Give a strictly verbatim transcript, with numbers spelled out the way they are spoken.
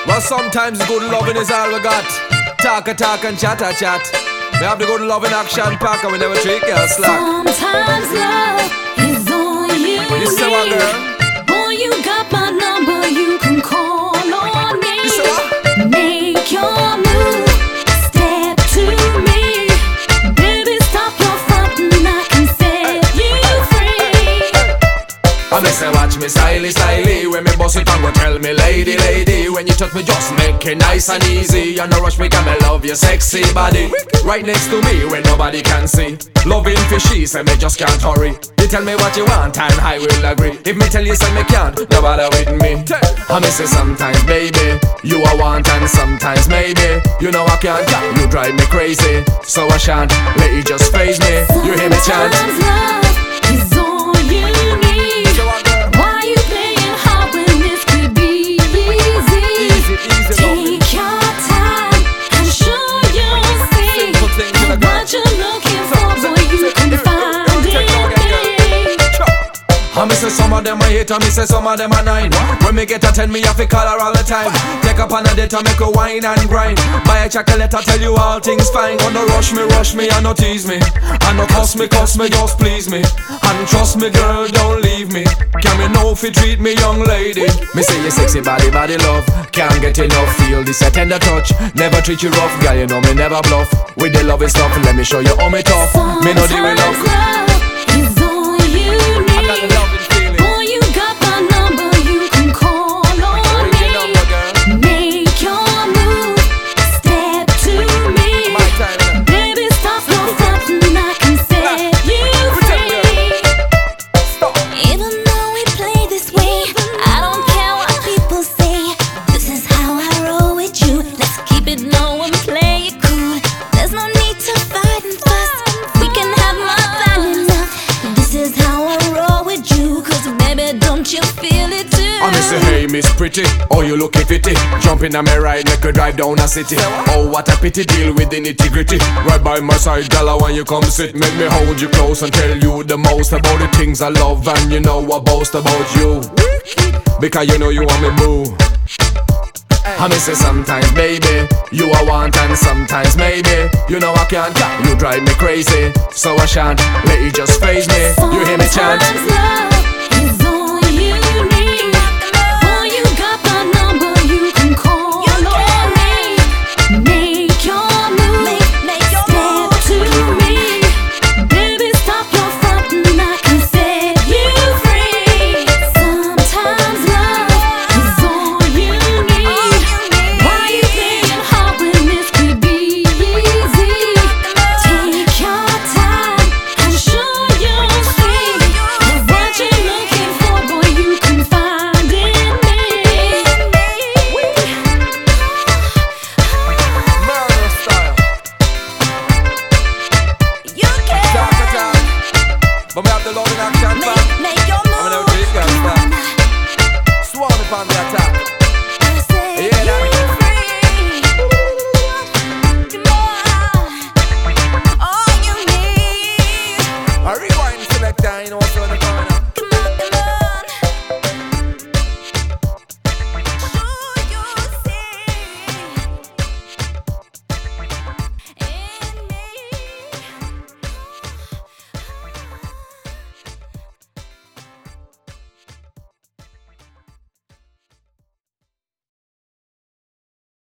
Well, sometimes good loving is all we got. Talk a talk and chat a chat. We have the good loving action pack and we never treat girls slack. Sometimes love is all you You say what, need. girl? Boy, you got my number, you can call on me. You say what? Make your move, step to me. Baby, stop your frontin', I can set you free. I me say watch me styly styly. When me boss it and go tell me lady lady. When you touch me just make it nice and easy. And no rush me 'cause me love your sexy body. Right next to me when nobody can see. Loving for she say me just can't hurry. You tell me what you want and I will agree. If me tell you say me can't, no bother with me. I me say sometimes baby you a want and sometimes maybe you know I can't. You drive me crazy so I shan't let you just phase me. You hear me chant. Sometimes love is all you need. Why you playing hard when this could be easy? Easy, easy, loving. Take your time and show you'll see Simple things in a girl. what you're looking for, boy, you can find it in me. I me say some of them I hate and me say some of them are nine. When me get a ten me have to call her all the time. Take up on a date and make her wine and grind. Buy a chocolate I tell you all things fine. Gonna rush me, rush me and no tease me. And no cuss me, cuss me, just please me. And trust me girl, don't leave me. Can me know if you treat me young lady. Me say you sexy body, body love. Can't get enough, feel this a tender touch. Never treat you rough, girl you know me never bluff. With the loving stuff, let me show you how me tough. Me know the way love. Sometimes love is all you I got the need. loving feeling. Boy, you got my number, you can call on Ring your number, girl. me. Make your move, step to me. My time now. Baby, stop your frontin', I can set you free. Stop. Even though we play this way, I don't care what people say. This is how I roll with you. Let's keep it low and play it cool. There's no need to fight and fuss. We can have more than enough. This is how I roll with you. 'Cause baby, don't you feel it too? I me say, hey, Miss Pretty, oh, you looking fitty. Jump in on me ride, make her drive down a city. Oh, what a pity, deal with the nitty gritty. Right by my side, gala, when you come sit, make me hold you close and tell you the most about the things I love. And you know I boast about you, because you know you want me boo. I me say sometimes baby you a want and sometimes maybe you know I can't. You drive me crazy so I shan't let you just phase me. You hear me chant. Sometimes love